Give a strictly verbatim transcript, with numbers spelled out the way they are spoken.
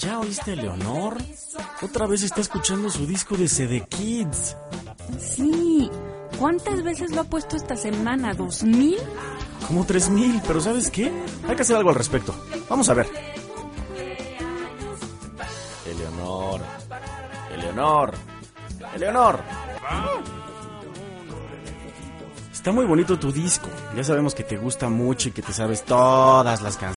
¿Ya oíste a Eleonor? Otra vez está escuchando su disco de C D Kids. Sí. ¿Cuántas veces lo ha puesto esta semana? ¿Dos mil? Como tres mil, pero ¿sabes qué? Hay que hacer algo al respecto. Vamos a ver. Eleonor. Eleonor. Eleonor. Está muy bonito tu disco. Ya sabemos que te gusta mucho y que te sabes todas las canciones.